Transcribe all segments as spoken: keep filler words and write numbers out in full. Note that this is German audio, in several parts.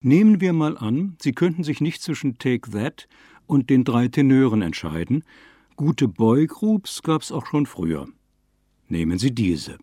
Nehmen wir mal an, Sie könnten sich nicht zwischen Take That und den drei Tenören entscheiden. Gute Boygroups gab es auch schon früher. Nehmen Sie diese.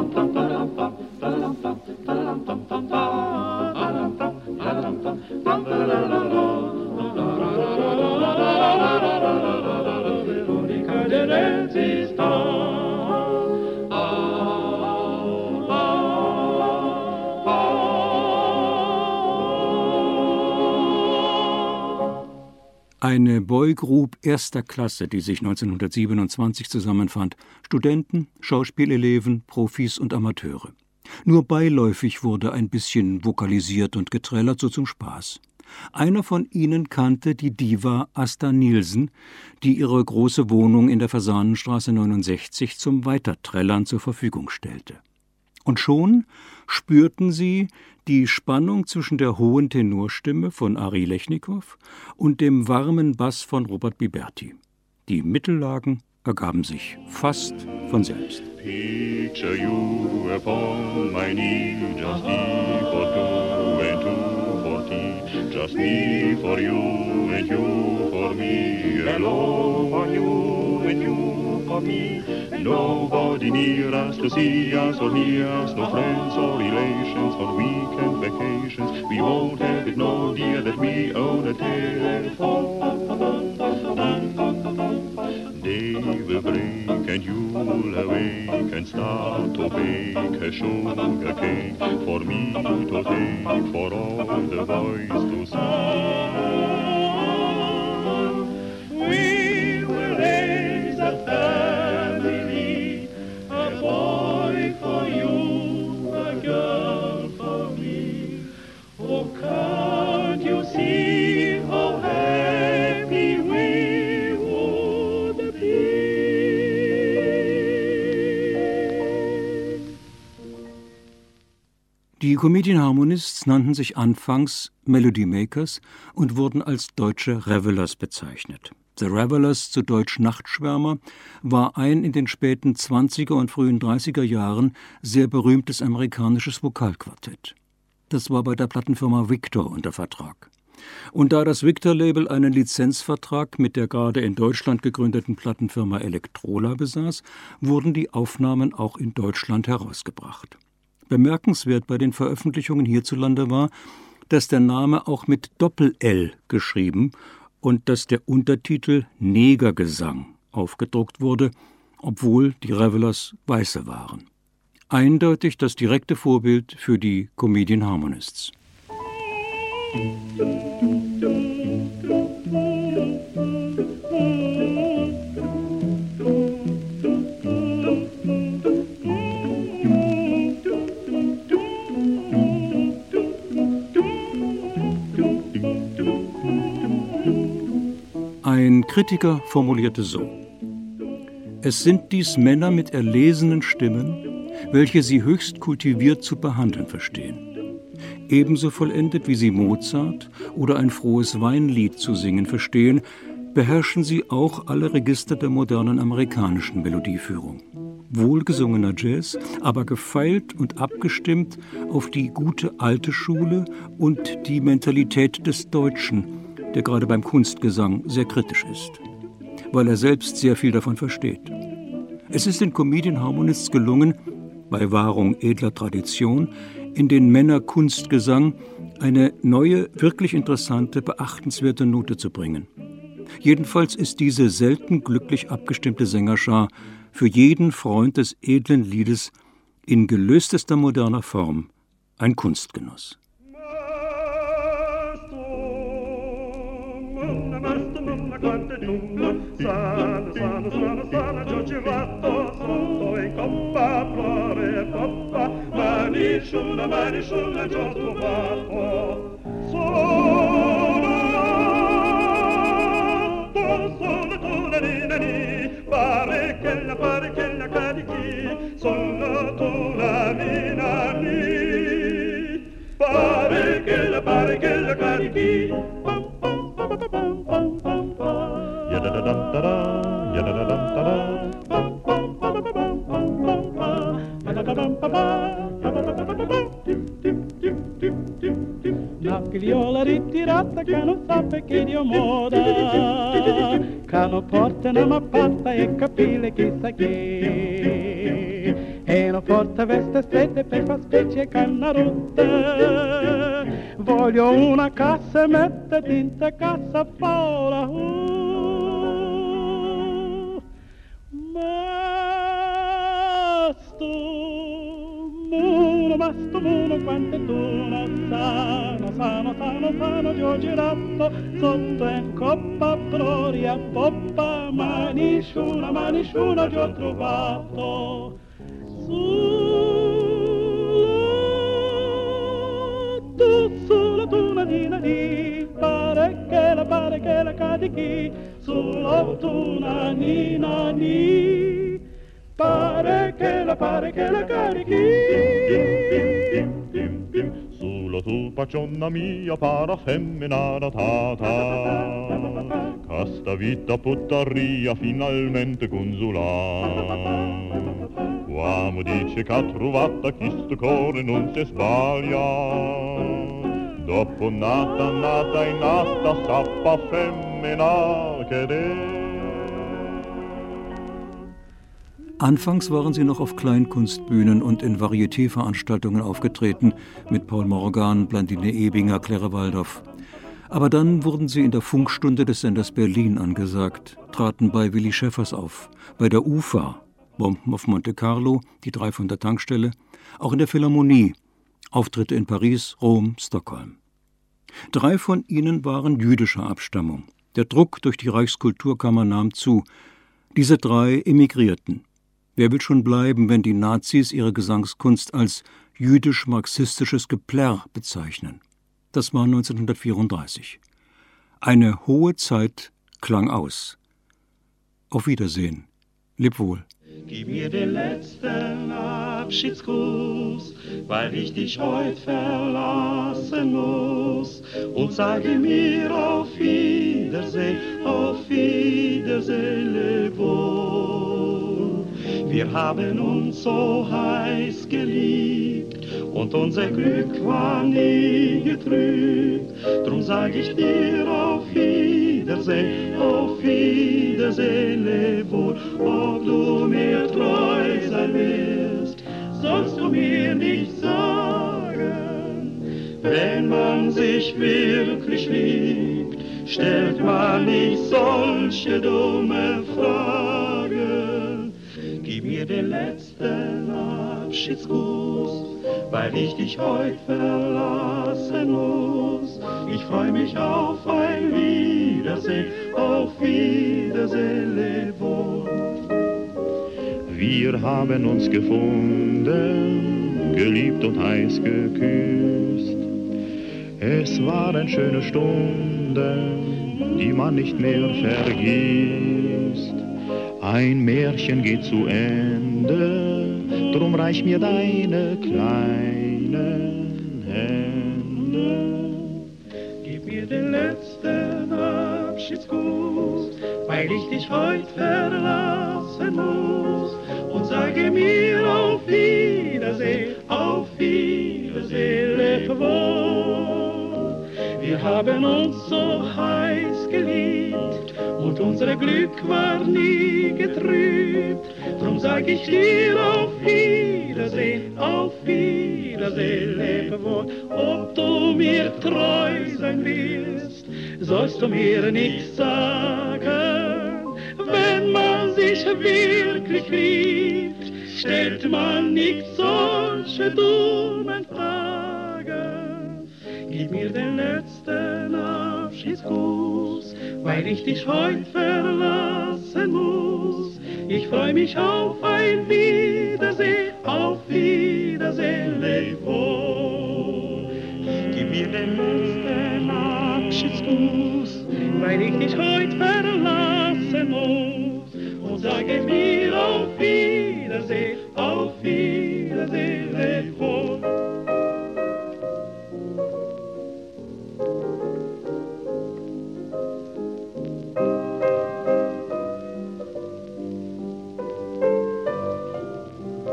Eine Boygroup erster Klasse, die sich neunzehnhundertsiebenundzwanzig zusammenfand. Studenten, Schauspieleleven, Profis und Amateure. Nur beiläufig wurde ein bisschen vokalisiert und getrellert, so zum Spaß. Einer von ihnen kannte die Diva Asta Nielsen, die ihre große Wohnung in der Fasanenstraße neunundsechzig zum Weiterträllern zur Verfügung stellte. Und schon spürten sie die Spannung zwischen der hohen Tenorstimme von Ari Lechnikov und dem warmen Bass von Robert Biberti. Die Mittellagen ergaben sich fast von selbst. Picture you upon my knee, just me for two and two for tea, just me for you and you for me, alone for you and you for me. Nobody near us to see us or hear us, no friends or relations on weekend vacations. We won't have it, no dear, that we own a telephone. Day will break and you'll awake and start to bake a sugar cake for me to take, for all the boys to see. We will raise a family, a boy for you, a girl for me. Oh, can't you see how happy we would be? Die Comedian Harmonists nannten sich anfangs Melody Makers und wurden als deutsche Revellers bezeichnet. The Revellers, zu Deutsch Nachtschwärmer, war ein in den späten zwanziger und frühen dreißiger Jahren sehr berühmtes amerikanisches Vokalquartett. Das war bei der Plattenfirma Victor unter Vertrag. Und da das Victor-Label einen Lizenzvertrag mit der gerade in Deutschland gegründeten Plattenfirma Elektrola besaß, wurden die Aufnahmen auch in Deutschland herausgebracht. Bemerkenswert bei den Veröffentlichungen hierzulande war, dass der Name auch mit Doppel-L geschrieben und dass der Untertitel Negergesang aufgedruckt wurde, obwohl die Revellers Weiße waren. Eindeutig das direkte Vorbild für die Comedian Harmonists. Ein Kritiker formulierte so: Es sind dies Männer mit erlesenen Stimmen, welche sie höchst kultiviert zu behandeln verstehen. Ebenso vollendet, wie sie Mozart oder ein frohes Weinlied zu singen verstehen, beherrschen sie auch alle Register der modernen amerikanischen Melodieführung. Wohlgesungener Jazz, aber gefeilt und abgestimmt auf die gute alte Schule und die Mentalität des Deutschen, der gerade beim Kunstgesang sehr kritisch ist, weil er selbst sehr viel davon versteht. Es ist den Comedian Harmonists gelungen, bei Wahrung edler Tradition, in den Männerkunstgesang eine neue, wirklich interessante, beachtenswerte Note zu bringen. Jedenfalls ist diese selten glücklich abgestimmte Sängerschar für jeden Freund des edlen Liedes in gelöstester moderner Form ein Kunstgenuss. Sana, sana, sana, sana, giocato, sotto in coppa, flore, poppa, manisciuna, manisciuna, gioco fatto. Sono, sono tu la nina ni, pare che la, pare che la carichi, sono tu la nina ni, pare che la, pare che la carichi, pam, pam, pam, pam, pam, pam, pam, pam. figliola ritirata che non sa perché Dio moda, che non porta una mappata e capire chissà che, e non porta veste strette per far specie cannarotta, voglio una cassa e metterti in te cassa fora, uh, masto, muno, masto, muno, quante tu non sa, non sa, non sa, non sa, non ti ho girato, sotto in coppa, gloria, poppa, ma nessuna, ma nessuna ti ho trovato. Su, tu, sulla tuna di nani, pare che la, pare che la cadichi, sulla tuna di nani, pare che la, pare che la carichi. Sulla tu pacionna mia para femmina datata, casta vita puttaria finalmente consulà. Uomo dice che ha trovata chi sto cuore non si sbaglia, dopo nata, nata e nata sappa femmina che de. Anfangs waren sie noch auf Kleinkunstbühnen und in Varieté-Veranstaltungen aufgetreten, mit Paul Morgan, Blandine Ebinger, Claire Waldoff. Aber dann wurden sie in der Funkstunde des Senders Berlin angesagt, traten bei Willy Schäffers auf, bei der U F A, Bomben auf Monte Carlo, die drei von der Tankstelle, auch in der Philharmonie, Auftritte in Paris, Rom, Stockholm. Drei von ihnen waren jüdischer Abstammung. Der Druck durch die Reichskulturkammer nahm zu. Diese drei emigrierten. Wer will schon bleiben, wenn die Nazis ihre Gesangskunst als jüdisch-marxistisches Geplärr bezeichnen? Das war neunzehnhundertvierunddreißig. Eine hohe Zeit klang aus. Auf Wiedersehen. Leb wohl. Gib mir den letzten Abschiedsgruß, weil ich dich heut verlassen muss, und sage mir auf Wiedersehen, auf Wiedersehen, leb wohl. Wir haben uns so heiß geliebt und unser Glück war nie getrübt. Drum sag ich dir auf Wiedersehen, auf Wiedersehen, leb wohl. Ob du mir treu sein wirst, sollst du mir nicht sagen. Wenn man sich wirklich liebt, stellt man nicht solche dumme Fragen. Gib mir den letzten Abschiedsgruß, weil ich dich heut verlassen muss. Ich freu mich auf ein Wiedersehen, auf Wiedersehen, leb wohl. Wir haben uns gefunden, geliebt und heiß geküsst. Es waren schöne Stunden, die man nicht mehr vergisst. Ein Märchen geht zu Ende, drum reich mir deine kleinen Hände. Gib mir den letzten Abschiedsgruß, weil ich dich heut verlassen muss, und sage mir auf Wiedersehen, auf Wiedersehen, leb wohl. Wir haben uns so heiß geliebt und unser Glück war nie getrübt. Drum sag ich dir auf Wiedersehen, auf Wiedersehen, leb wohl. Ob du mir treu sein willst, sollst du mir nicht sagen. Wenn man sich wirklich liebt, stellt man nicht solche dummen Fragen. Gib mir den letzten Abschiedsgruß, weil ich dich heut verlassen muss. Ich freu mich auf ein Wiedersehen, auf Wiedersehen, leb wohl. Gib mir den letzten Abschiedsgruß, weil ich dich heut verlassen muss, und sage mir auf Wiedersehen, auf Wiedersehen, leb wohl.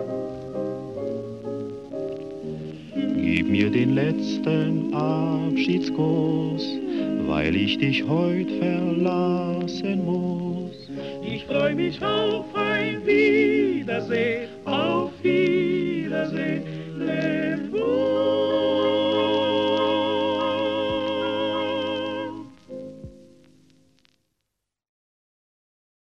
Gib mir den letzten Abschied geht's groß, weil ich dich heut verlassen muss. Ich freu mich auf ein Wiedersehen, auf Wiedersehen.